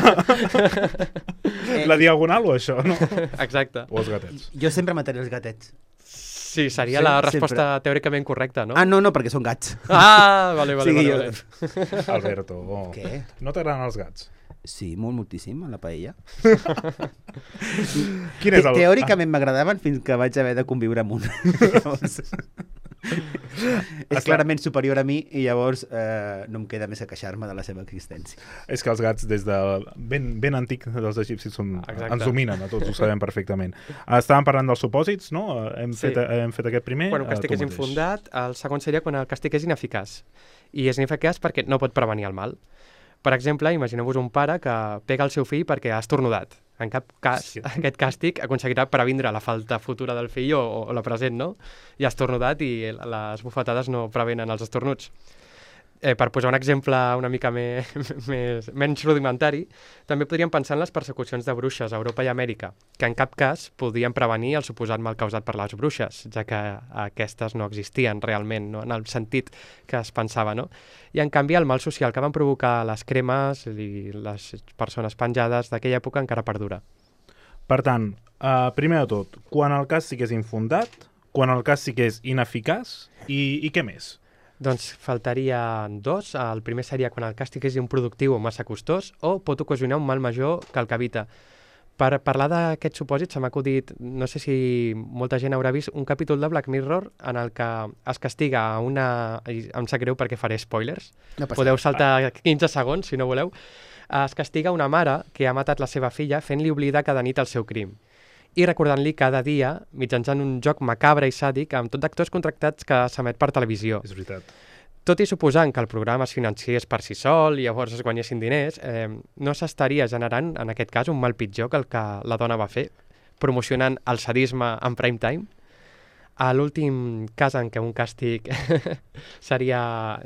La diagonal o això, no? Exacte. O els gatets. Jo sempre mataré els gatets. Sí, seria la resposta teòricament correcta, no? No, perquè són gats. Vale. Alberto, Què? No t'agraden els gats? Sí, moltíssim, a la paella. Quin és el... Teòricament m'agradaven fins que vaig haver de conviure amb un. És clarament superior a mi i llavors no em queda més a queixar-me de la seva existència. És que els gats des de ben antic dels egipcis ens dominen a tots, ho sabem perfectament. Estàvem parlant dels supòsits, no? Hem fet aquest primer. Quan un càstig és infundat, el segon seria quan el càstig és ineficaç. I és ineficaç perquè no pot prevenir el mal. Per exemple, imagineu-vos un pare que pega el seu fill perquè ha estornudat. En cap cas aquest càstig aconseguirà previndre la falta futura del fill o la present, no? I ha estornudat i les bufetades no prevenen els estornuts. Per posar un exemple una mica menys rudimentari, també podríem pensar en les persecucions de bruixes a Europa i Amèrica, que en cap cas podien prevenir el suposat mal causat per les bruixes, ja que aquestes no existien realment, no? En el sentit que es pensava, no? I en canvi el mal social que van provocar les cremes i les persones penjades d'aquella època encara perdura. Per tant, primer de tot, quan el càstig és infundat, quan el càstig és ineficaç i què més? Doncs faltarien 2. El primer seria quan el càstig és improductiu o massa costós o pot ocasionar un mal major que el que evita. Per parlar d'aquest supòsit se m'ha acudit, no sé si molta gent haurà vist un capítol de Black Mirror en el que es castiga a una... Em sap greu perquè faré spoilers. Podeu saltar 15 segons si no voleu. Es castiga una mare que ha matat la seva filla fent-li oblidar cada nit el seu crim i recordant-li cada dia mitjançant un joc macabre i sàdic amb tot d'actors contractats que s'emet per televisió. És veritat. Tot i suposant que el programa es financiés per si sol i llavors es guanyessin diners, no s'estaria generant, en aquest cas, un mal pitjor que el que la dona va fer, promocionant el sadisme en prime time. A l'últim cas en què un càstig seria,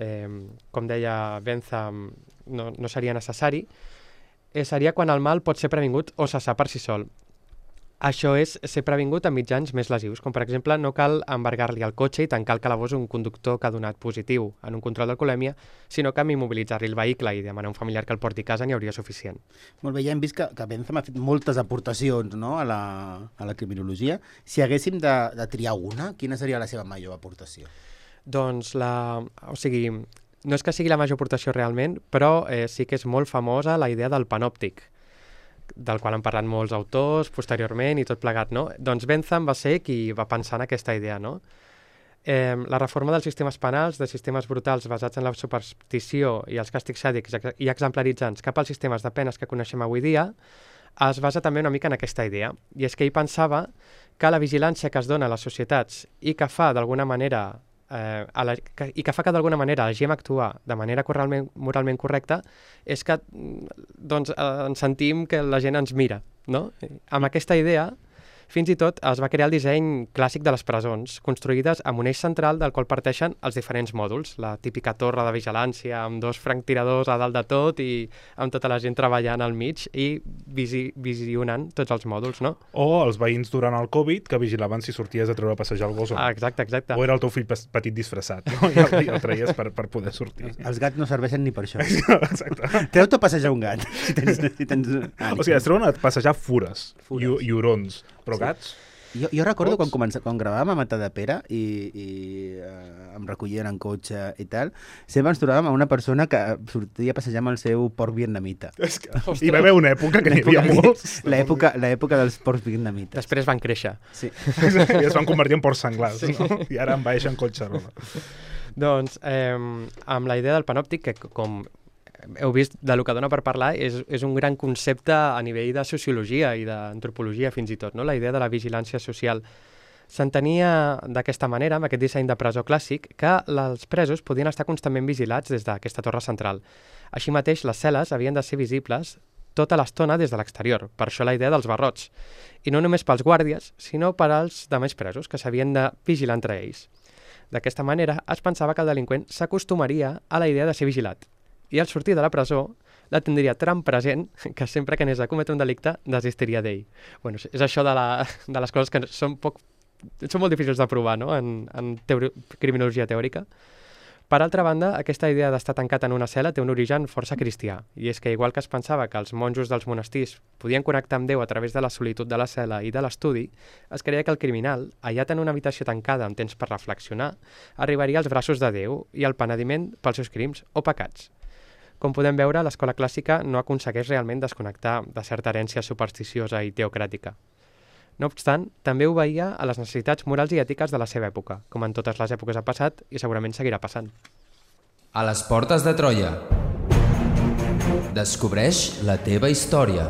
com deia Bentham, no seria necessari, seria quan el mal pot ser previngut o cessar per si sol. Això és ser previngut amb mitjans més lesius, com per exemple no cal embargar-li el cotxe i tancar el calabós un conductor que ha donat positiu en un control d'alcoholèmia, sinó que amb immobilitzar-li el vehicle i demanar a un familiar que el porti a casa n'hi hauria suficient. Molt bé, ja hem vist que Bentham ha fet moltes aportacions, no, a la criminologia. Si haguéssim de triar una, quina seria la seva major aportació? Doncs no és que sigui la major aportació realment, però sí que és molt famosa la idea del panòptic, del qual han parlat molts autors posteriorment i tot plegat, no? Doncs Bentham va ser qui va pensar en aquesta idea, no? La reforma dels sistemes penals, de sistemes brutals basats en la superstició i els càstigs sàdics i exemplaritzants cap als sistemes de penes que coneixem avui dia, es basa també una mica en aquesta idea. I és que ell pensava que la vigilància que es dona a les societats i que fa, d'alguna manera, i que fa que d'alguna manera la gent actuar de manera moralment correcta, és que doncs, ens sentim que la gent ens mira, no? Amb aquesta idea, fins i tot es va crear el disseny clàssic de les presons, construïdes amb un eix central del qual parteixen els diferents mòduls, la típica torre de vigilància amb 2 franctiradors a dalt de tot i amb tota la gent treballant al mig i visionant tots els mòduls, no? O els veïns durant el Covid que vigilaven si sorties a treure a passejar el gos o no. Exacte. O era el teu fill petit disfressat, no? I el treies per poder sortir. Els gats no serveixen ni per això. Exacte. Treu-te a passejar un gat, si tens ànim. O sigui, es treuen a passejar fures. I orons. Però gats? Jo recordo quan gravàvem a Matadepera i em recollien en cotxe i tal, sempre ens trobàvem a una persona que sortia a passejar amb el seu porc vietnamita. Hi va haver una època que n'hi havia molts. L'època dels porcs vietnamites. Després van créixer. Sí. I es van convertir en porcs senglars, no? I ara envaeixen cotxerola. Doncs, amb la idea del panòptic, que com heu vist, del que dona per parlar, és un gran concepte a nivell de sociologia i d'antropologia fins i tot, no? La idea de la vigilància social. S'entenia d'aquesta manera, amb aquest disseny de presó clàssic, que els presos podien estar constantment vigilats des d'aquesta torre central. Així mateix, les cel·les havien de ser visibles tota l'estona des de l'exterior, per això la idea dels barrots. I no només pels guàrdies, sinó per als demés presos, que s'havien de vigilar entre ells. D'aquesta manera, es pensava que el delinqüent s'acostumaria a la idea de ser vigilat. I al sortir de la presó la tindria tan present que sempre que anés a cometre un delicte desistiria d'ell. Bueno, és això de les coses que són molt difícils de provar, no? en criminologia teòrica. Per altra banda, aquesta idea d'estar tancat en una cel·la té un origen força cristià, i és que igual que es pensava que els monjos dels monestirs podien connectar amb Déu a través de la solitud de la cel·la i de l'estudi, es creia que el criminal, aïllat en una habitació tancada amb temps per reflexionar, arribaria als braços de Déu i al penediment pels seus crims o pecats. Com podem veure, l'escola clàssica no aconsegueix realment desconnectar de certa herència supersticiosa i teocràtica. No obstant, també obeïa a les necessitats morals i ètiques de la seva època, com en totes les èpoques ha passat i segurament seguirà passant. A les portes de Troia. Descobreix la teva història.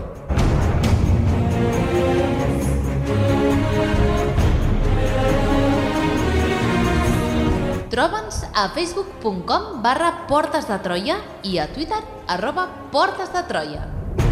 Troba'ns a facebook.com/Portes de Troia i a Twitter @Portes de Troia.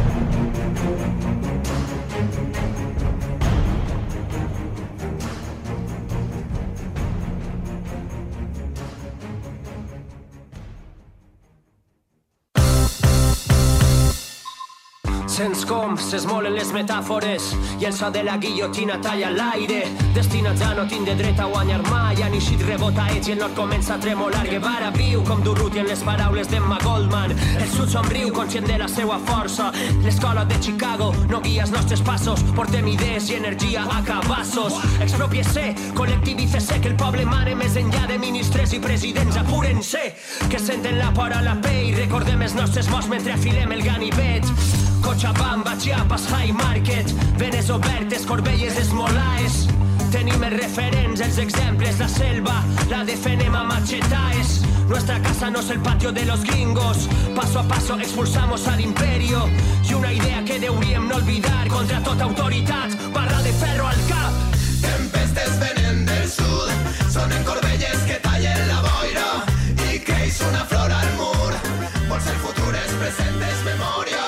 Sents com s'esmolen les metàfores i el so de la guillotina talla l'aire. Destinats a no tindre dret a guanyar mai. Han eixit rebotaets i el nord comença a tremolar. Guevara viu com Durruti en les paraules d'Emma Goldman. El sud somriu conscient de la seva força. L'escola de Chicago no guia els nostres passos. Portem idees i energia a cabassos. Expropiese, col·lectivícese, que el poble mare més enllà de ministres i presidents. Apuren-se, que senten la por a la pell. Recordem els nostres morts mentre afilem el ganivet. Cochabamba, Chiapas, High Market, venes obertes, Corbelles, Esmolaes. Tenim els referents, els exemples, la selva, la defenem a machetaes. Nuestra casa no es el patio de los gringos. Paso a paso expulsamos al imperio. Y una idea que deuríem no olvidar. Contra tota autoritat, barra de ferro al cap. Tempestes venen del sud, sonen corbelles que tallen la boira i creix una flor al mur. Vols el futur, és present, és memòria.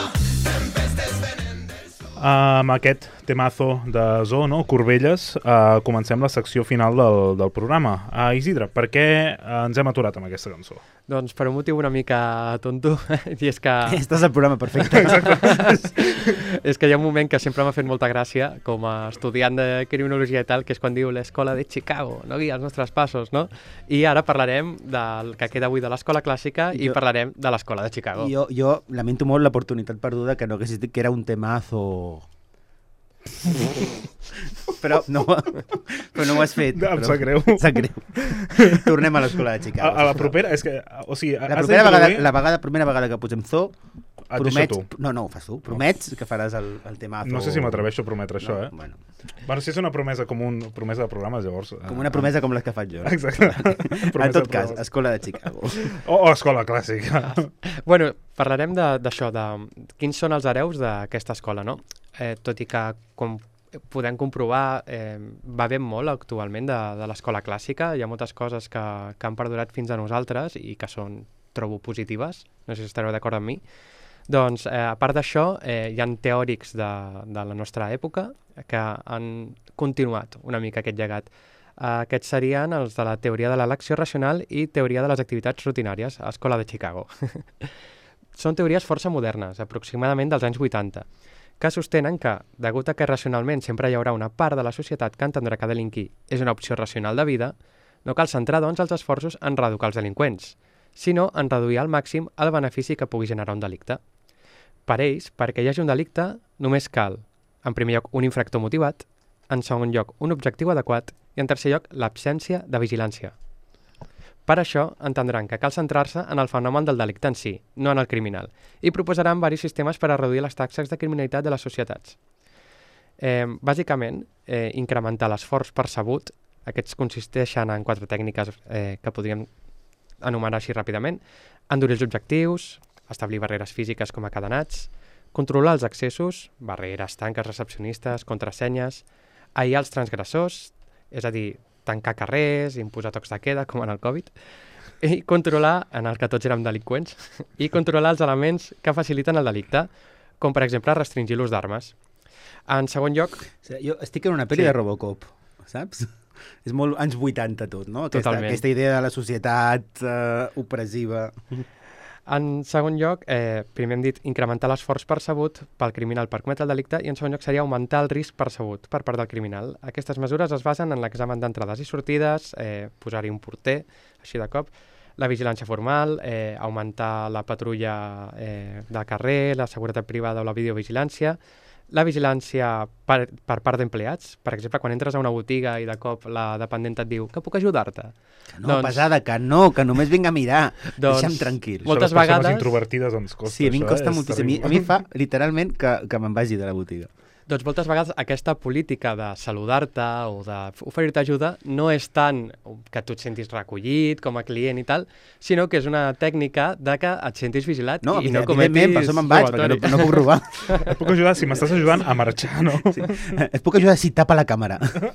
Amb aquest temazo de Zoo, no? Corbelles, comencem la secció final del programa. Isidre, per què ens hem aturat amb aquesta cançó? Doncs per un motiu una mica tonto, i és que... Estàs al programa perfecte. És que hi ha un moment que sempre m'ha fet molta gràcia, com a estudiant de criminologia i tal, que és quan diu l'escola de Chicago, no guia els nostres passos, no? I ara parlarem del que queda avui de l'escola clàssica i parlarem de l'escola de Chicago. Jo lamento molt l'oportunitat perduda que no haguessis dit que era un temazo... però no ho has fet. Em sap greu. Tornem a l'escola de Chicago. A la propera, és que... O sigui, la primera vegada que posem Zoo, promets... No, ho fas tu. Promets que faràs el temazo. No sé si m'atreveixo a prometre això, eh? Bueno, si és una promesa com una promesa de programes, llavors... Com una promesa com les que faig jo. Exacte. En tot cas, escola de Chicago. O escola clàssica. Bueno, parlarem d'això, de quins són els hereus d'aquesta escola, no? Tot i que, com podem comprovar, va ben molt actualment de l'escola clàssica. Hi ha moltes coses que han perdurat fins a nosaltres i que trobo positives. No sé si estareu d'acord amb mi. Doncs, a part d'això, hi ha teòrics de la nostra època que han continuat una mica aquest llegat. Aquests serien els de la teoria de l'elecció racional i teoria de les activitats rutinàries, a Escola de Chicago. Són teories força modernes, aproximadament dels anys 80, que sostenen que, degut a que racionalment sempre hi haurà una part de la societat que entendrà que delinquir és una opció racional de vida, no cal centrar, doncs, els esforços en reeducar els delinqüents, sinó en reduir al màxim el benefici que pugui generar un delicte. Per ells, perquè hi hagi un delicte, només cal, en primer lloc, un infractor motivat, en segon lloc, un objectiu adequat i, en tercer lloc, l'absència de vigilància. Per això, entendran que cal centrar-se en el fenomen del delicte en si, no en el criminal, i proposaran diversos sistemes per a reduir les taxes de criminalitat de les societats. Bàsicament, incrementar l'esforç percebut. Aquests consisteixen en 4 tècniques que podríem anomenar així ràpidament: endurir els objectius, establir barreres físiques com a cadenats, controlar els accessos, barreres, tanques recepcionistes, contrasenyes, aïllar els transgressors, és a dir, tancar carrers, imposar tocs de queda, com en el Covid, i controlar, en el que tots érem delinqüents, i controlar els elements que faciliten el delicte, com per exemple restringir l'ús d'armes. En segon lloc... Jo estic en una pel·li de Robocop, saps? És molt anys 80 tot, no? Aquesta idea de la societat opressiva. En segon lloc, primer hem dit incrementar l'esforç percebut pel criminal per cometre el delicte, i en segon lloc seria augmentar el risc percebut per part del criminal. Aquestes mesures es basen en l'examen d'entrades i sortides, posar-hi un porter, així de cop, la vigilància formal, augmentar la patrulla de carrer, la seguretat privada o la videovigilància, la vigilància per part d'empleats. Per exemple, quan entres a una botiga i de cop la dependenta et diu que puc ajudar-te? Que no, pesada, que no, que només vinc a mirar. Deixa'm tranquil. Moltes vegades... Les persones introvertides ens costa. Sí, a mi em costa moltíssim. A mi fa, literalment, que me'n vagi de la botiga. Doncs moltes vegades aquesta política de saludar-te o d'oferir-te ajuda no és tant que tu et sentis recollit com a client i tal, sinó que és una tècnica de que et sentis vigilat i no cometis per això me'n vaig, perquè no puc robar. Et puc ajudar, si m'estàs ajudant, a marxar, no? Sí. Et puc ajudar si tapa la càmera.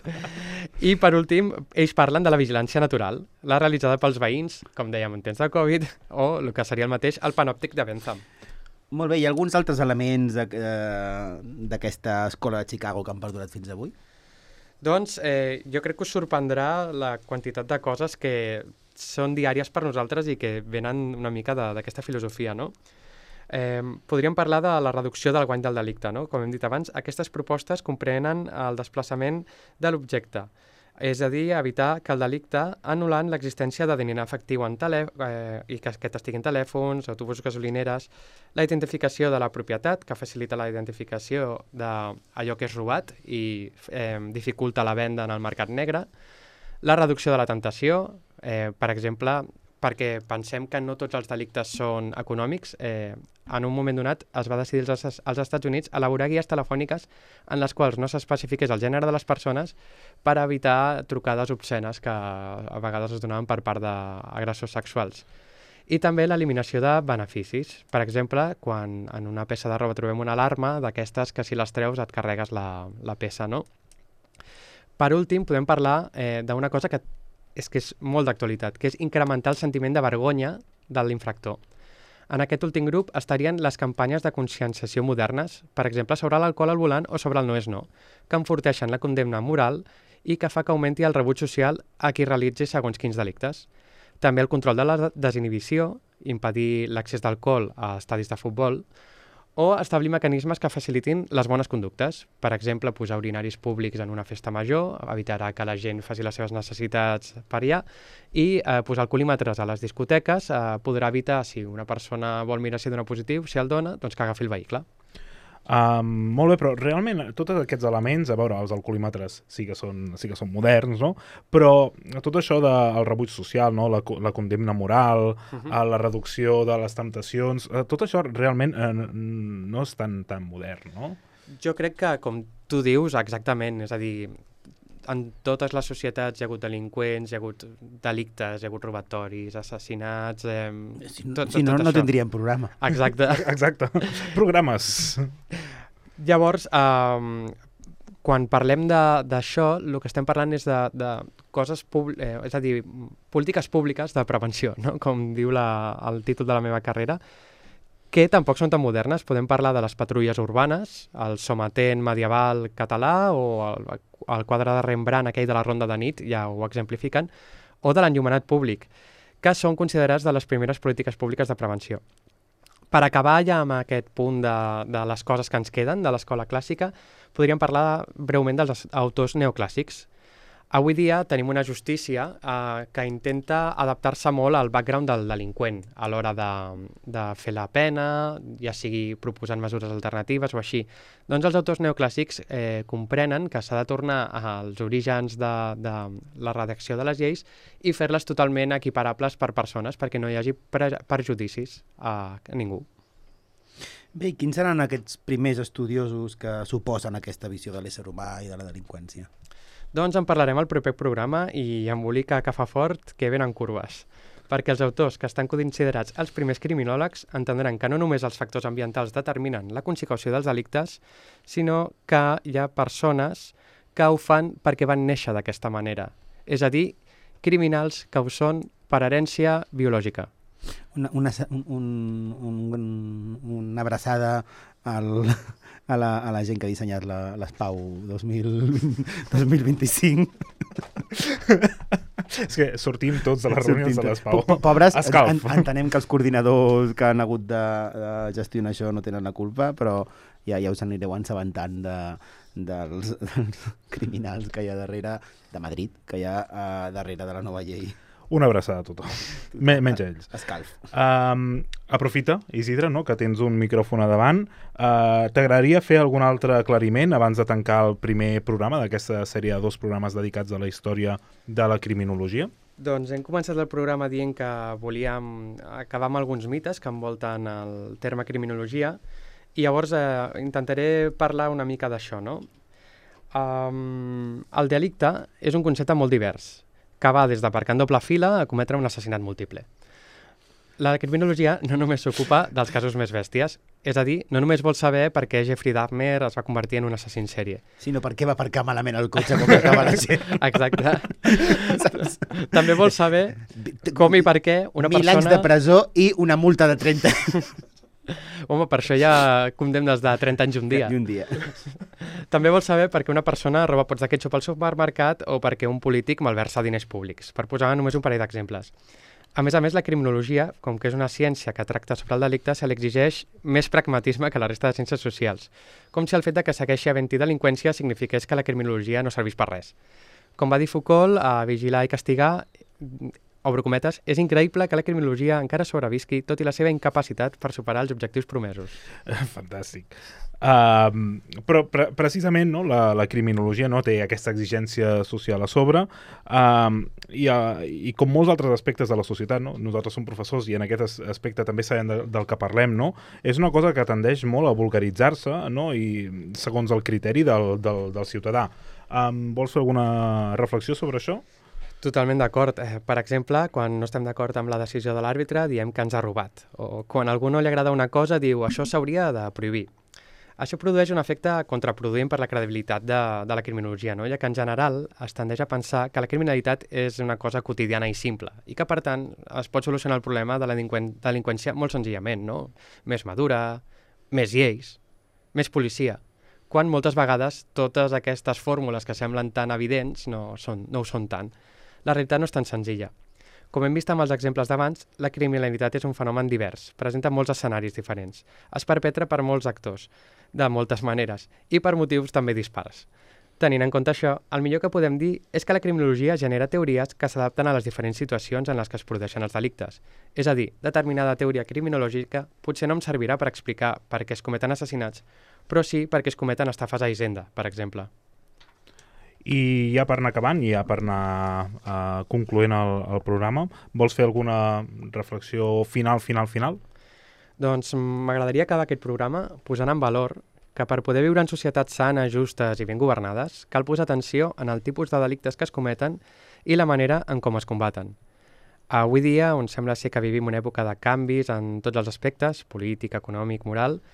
I per últim, ells parlen de la vigilància natural, la realitzada pels veïns, com dèiem en temps de Covid, o el que seria el mateix, el panòptic de Bentham. Molt bé, hi ha alguns altres elements d'aquesta escola de Chicago que han perdurat fins avui? Doncs jo crec que us sorprendrà la quantitat de coses que són diàries per nosaltres i que venen una mica d'aquesta filosofia, no? Podríem parlar de la reducció del guany del delicte, no? Com hem dit abans, aquestes propostes comprenen el desplaçament de l'objecte, és a dir, evitar que el delicte, anul·lant l'existència de dinar efectiu i que aquest estigui en telèfons, autobusos, gasolineres, la identificació de la propietat, que facilita la identificació d'allò que és robat i dificulta la venda en el mercat negre, la reducció de la tentació, per exemple, perquè pensem que no tots els delictes són econòmics. En un moment donat es va decidir als Estats Units elaborar guies telefòniques en les quals no s'especifiqués el gènere de les persones per evitar trucades obscenes que a vegades es donaven per part d'agressors sexuals. I també l'eliminació de beneficis. Per exemple, quan en una peça de roba trobem una alarma d'aquestes que si les treus et carregues la peça, no? Per últim, podem parlar d'una cosa que és molt d'actualitat, que és incrementar el sentiment de vergonya de l'infractor. En aquest últim grup estarien les campanyes de conscienciació modernes, per exemple, sobre l'alcohol al volant o sobre el no és no, que enforteixen la condemna moral i que fa que augmenti el rebuig social a qui realitzi segons quins delictes. També el control de la desinhibició, impedir l'accés d'alcohol a estadis de futbol, o establir mecanismes que facilitin les bones conductes. Per exemple, posar urinaris públics en una festa major, evitarà que la gent faci les seves necessitats per allà, i posar alcoholímetres a les discoteques podrà evitar, si una persona vol mirar si dona positiu, si el dona, doncs que agafi el vehicle. Molt bé, però realment tots aquests elements, a veure, els alcoholímetres sí que són moderns, no? Però tot això del rebuig social, no? La condemna moral, la reducció de les temptacions, tot això realment no és tan modern, no? Jo crec que, com tu dius, exactament, és a dir, en totes les societats hi ha hagut delinqüents, hi ha hagut delictes, hi ha hagut robatoris, assassinats... Si no, no tindríem programa. Exacte. Exacte. Programes. Llavors, quan parlem d'això, el que estem parlant és de coses és a dir, polítiques públiques de prevenció, no? Com diu el títol de la meva carrera, que tampoc són tan modernes. Podem parlar de les patrulles urbanes, el sometent medieval català o el quadre de Rembrandt, aquell de la ronda de nit, ja ho exemplifiquen, o de l'enllumenat públic, que són considerats de les primeres polítiques públiques de prevenció. Per acabar ja amb aquest punt de les coses que ens queden de l'escola clàssica, podríem parlar breument dels autors neoclàssics. Avui dia tenim una justícia que intenta adaptar-se molt al background del delinqüent a l'hora de fer la pena, ja sigui proposant mesures alternatives o així. Doncs els autors neoclàssics comprenen que s'ha de tornar als orígens de la redacció de les lleis i fer-les totalment equiparables per persones perquè no hi hagi perjudicis a ningú. Bé, i quins seran aquests primers estudiosos que suposen aquesta visió de l'ésser humà i de la delinqüència? Doncs en parlarem al proper programa i embolica que fa fort que venen curves. Perquè els autors que estan considerats els primers criminòlegs entendran que no només els factors ambientals determinen la consecució dels delictes, sinó que hi ha persones que ho fan perquè van néixer d'aquesta manera. És a dir, criminals que ho són per herència biològica. Una abraçada a la gent que ha dissenyat l'ESPAU 2025. És que sortim tots de les reunions de l'ESPAU. Pobres, entenem que els coordinadors que han hagut de gestionar això no tenen la culpa, però ja us anireu assabentant dels criminals que hi ha darrere de Madrid, que hi ha darrere de la nova llei. Una abraçada a tothom, menys a ells. Escalf. Aprofita, Isidre, no? Que tens un micròfon a davant. T'agradaria fer algun altre aclariment abans de tancar el primer programa d'aquesta sèrie de 2 programes dedicats a la història de la criminologia? Doncs hem començat el programa dient que volíem acabar amb alguns mites que envolten el terme criminologia i llavors intentaré parlar una mica d'això, no? El delicte és un concepte molt divers, que va des d'aparcar en doble fila a cometre un assassinat múltiple. La criminologia no només s'ocupa dels casos més bèsties, és a dir, no només vol saber per què Jeffrey Dahmer es va convertir en un assassí en sèrie. Sinó per què va aparcar malament el cotxe com acaba la gent. Exacte. També vol saber com i per què una persona... 1000 anys de presó i una multa de 30. Home, per això hi ha condemnes de 30 anys un dia. I un dia. També vol saber per què una persona roba pots de ketchup al supermercat o per què un polític malversa diners públics, per posar només un parell d'exemples. A més, la criminologia, com que és una ciència que tracta sobre el delicte, se li exigeix més pragmatisme que la resta de ciències socials, com si el fet de que segueixi havent-hi delinqüència signifiqués que la criminologia no serveix per res. Com va dir Foucault, a Vigilar i castigar, obro cometes, és increïble que la criminologia encara sobrevisqui tot i la seva incapacitat per superar els objectius promesos. Fantàstic. Però precisament no, la criminologia no té aquesta exigència social a sobre i com molts altres aspectes de la societat, no? Nosaltres som professors i en aquest aspecte també sabem del que parlem, no? És una cosa que tendeix molt a vulgaritzar-se, no? I segons el criteri del ciutadà. Vols fer alguna reflexió sobre això? Totalment d'acord. Per exemple, quan no estem d'acord amb la decisió de l'àrbitre, diem que ens ha robat. O quan a algú no li agrada una cosa, diu això s'hauria de prohibir. Això produeix un efecte contraproduent per la credibilitat de la criminologia, no? Ja que en general es tendeix a pensar que la criminalitat és una cosa quotidiana i simple i que, per tant, es pot solucionar el problema de la delinqüència molt senzillament, no? Més madura, més lleis, més policia, quan moltes vegades totes aquestes fórmules que semblen tan evidents no ho són tant. La realitat no és tan senzilla. Com hem vist amb els exemples d'abans, la criminalitat és un fenomen divers, presenta molts escenaris diferents, es perpetra per molts actors, de moltes maneres, i per motius també dispars. Tenint en compte això, el millor que podem dir és que la criminologia genera teories que s'adapten a les diferents situacions en les que es produeixen els delictes. És a dir, determinada teoria criminològica potser no em servirà per explicar per què es cometen assassinats, però sí perquè es cometen estafes a Hisenda, per exemple. I ja per anar acabant, ja per anar concloent el programa, vols fer alguna reflexió final? Doncs m'agradaria acabar aquest programa posant en valor que per poder viure en societats sanes, justes i ben governades, cal posar atenció en el tipus de delictes que es cometen i la manera en com es combaten. Avui dia, on sembla ser que vivim una època de canvis en tots els aspectes, polític, econòmic, moral,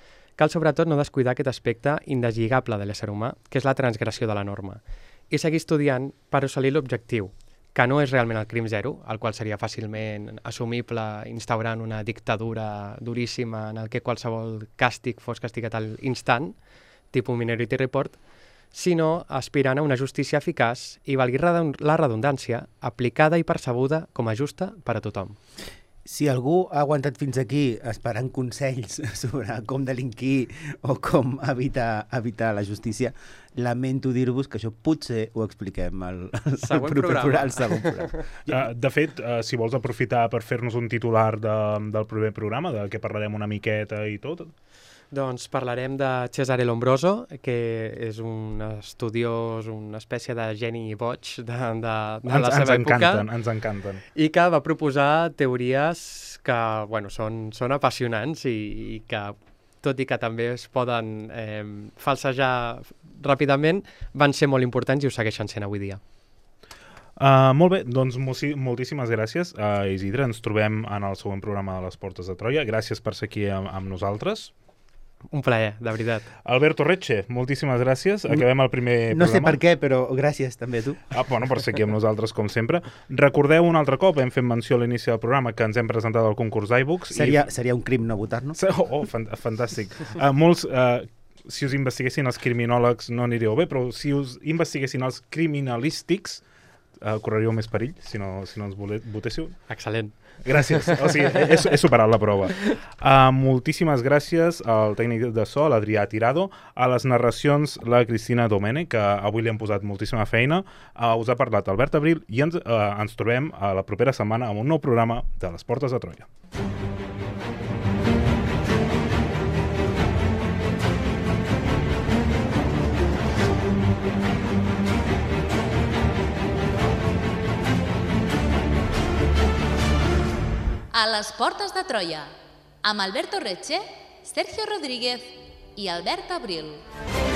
cal sobretot no descuidar aquest aspecte indeslligable de l'ésser humà, que és la transgressió de la norma, i seguir estudiant per assolir l'objectiu, que no és realment el crim zero, el qual seria fàcilment assumible instaurant una dictadura duríssima en el que qualsevol càstig fos castigat a l'instant, tipus Minority Report, sinó aspirant a una justícia eficaç i, valgui la redundància, aplicada i percebuda com a justa per a tothom. Si algú ha aguantat fins aquí esperant consells sobre com delinquir o com evitar la justícia, lamento dir-vos que això potser ho expliquem al següent programa. De fet, si vols aprofitar per fer-nos un titular del primer programa, de què parlarem una miqueta i tot... Doncs parlarem de Cesare Lombroso, que és un estudiós, una espècie de geni boig de la seva època. Ens encanten. I que va proposar teories que són apassionants i que, tot i que també es poden falsejar ràpidament, van ser molt importants i ho segueixen sent avui dia. Molt bé, doncs moltíssimes gràcies. Isidre, ens trobem en el següent programa de les Portes de Troia. Gràcies per ser aquí amb nosaltres. Un plaer, de veritat. Alberto Recce, moltíssimes gràcies. Acabem el primer programa. No sé per què, però gràcies també a tu. Per ser aquí amb nosaltres, com sempre. Recordeu un altre cop, hem fet menció a l'inici del programa, que ens hem presentat al concurs d'iBooks. Seria un crim no votar-nos? Fantàstic. Molts... si us investiguessin els criminòlegs no aniríeu bé, però si us investiguessin els criminalístics, correríeu més perill si no ens votéssiu. Excel·lent. Gràcies, he superat la prova. Moltíssimes gràcies al tècnic de so, l'Adrià Tirado, a les narracions la Cristina Domènech, que avui li han posat moltíssima feina. Us ha parlat Albert Abril i ens trobem a la propera setmana amb un nou programa de les Portes de Troia. A les Portes de Troia, amb Alberto Recce, Sergio Rodríguez i Albert Abril.